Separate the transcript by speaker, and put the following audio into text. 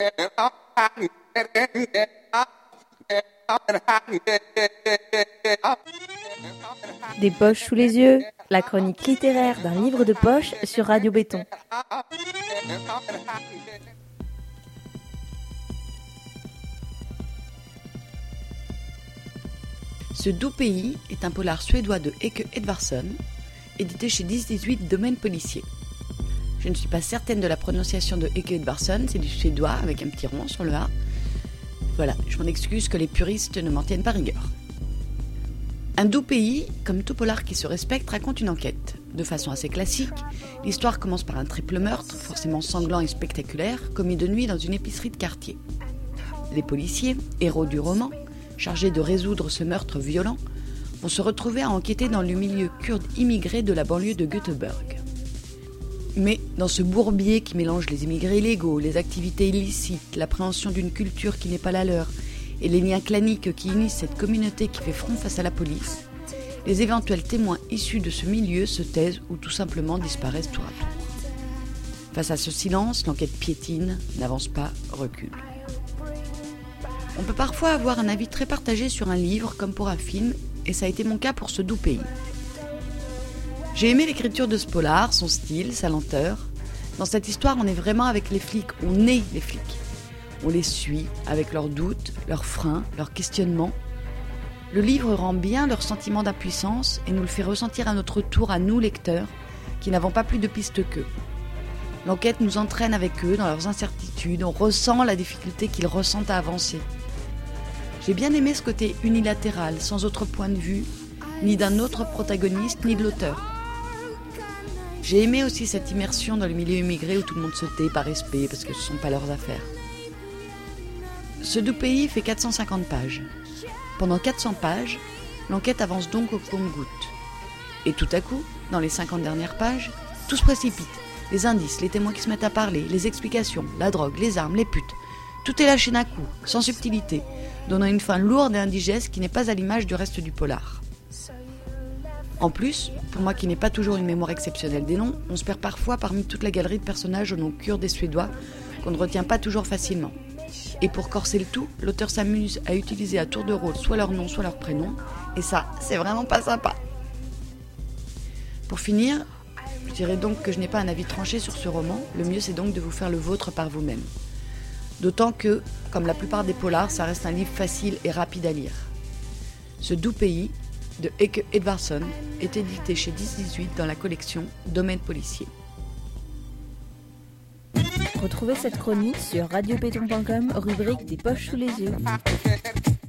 Speaker 1: Des poches sous les yeux, la chronique littéraire d'un livre de poche sur Radio Béton.
Speaker 2: Ce doux pays est un polar suédois de Eke Edvardsson, édité chez 10-18 Domaine Policier. Je ne suis pas certaine de la prononciation de Eke Edvardsson, c'est du suédois avec un petit rond sur le A. Voilà, je m'en excuse que les puristes ne m'en tiennent pas rigueur. Un doux pays, comme tout polar qui se respecte, raconte une enquête. De façon assez classique, l'histoire commence par un triple meurtre, forcément sanglant et spectaculaire, commis de nuit dans une épicerie de quartier. Les policiers, héros du roman, chargés de résoudre ce meurtre violent, vont se retrouver à enquêter dans le milieu kurde immigré de la banlieue de Göteborg. Mais dans ce bourbier qui mélange les immigrés illégaux, les activités illicites, l'appréhension d'une culture qui n'est pas la leur, et les liens claniques qui unissent cette communauté qui fait front face à la police, les éventuels témoins issus de ce milieu se taisent ou tout simplement disparaissent tour à tour. Face à ce silence, l'enquête piétine, n'avance pas, recule. On peut parfois avoir un avis très partagé sur un livre comme pour un film, et ça a été mon cas pour ce doux pays. J'ai aimé l'écriture de ce polar, son style, sa lenteur. Dans cette histoire, on est vraiment avec les flics, on est les flics. On les suit avec leurs doutes, leurs freins, leurs questionnements. Le livre rend bien leur sentiment d'impuissance et nous le fait ressentir à notre tour à nous, lecteurs, qui n'avons pas plus de pistes qu'eux. L'enquête nous entraîne avec eux dans leurs incertitudes, on ressent la difficulté qu'ils ressentent à avancer. J'ai bien aimé ce côté unilatéral, sans autre point de vue, ni d'un autre protagoniste, ni de l'auteur. J'ai aimé aussi cette immersion dans le milieu immigré où tout le monde se tait par respect parce que ce ne sont pas leurs affaires. Ce doux pays fait 450 pages. Pendant 400 pages, l'enquête avance donc au compte-gouttes. Et tout à coup, dans les 50 dernières pages, tout se précipite. Les indices, les témoins qui se mettent à parler, les explications, la drogue, les armes, les putes. Tout est lâché d'un coup, sans subtilité, donnant une fin lourde et indigeste qui n'est pas à l'image du reste du polar. En plus, pour moi qui n'ai pas toujours une mémoire exceptionnelle des noms, on se perd parfois parmi toute la galerie de personnages aux noms kurdes et suédois qu'on ne retient pas toujours facilement. Et pour corser le tout, l'auteur s'amuse à utiliser à tour de rôle soit leur nom, soit leur prénom, et ça, c'est vraiment pas sympa. Pour finir, je dirais donc que je n'ai pas un avis tranché sur ce roman, le mieux c'est donc de vous faire le vôtre par vous-même. D'autant que, comme la plupart des polars, ça reste un livre facile et rapide à lire. Ce doux pays, de Eke Edvardsson, est édité chez 10-18 dans la collection Domaine Policier.
Speaker 1: Retrouvez cette chronique sur radiobéton.com, rubrique des poches sous les yeux.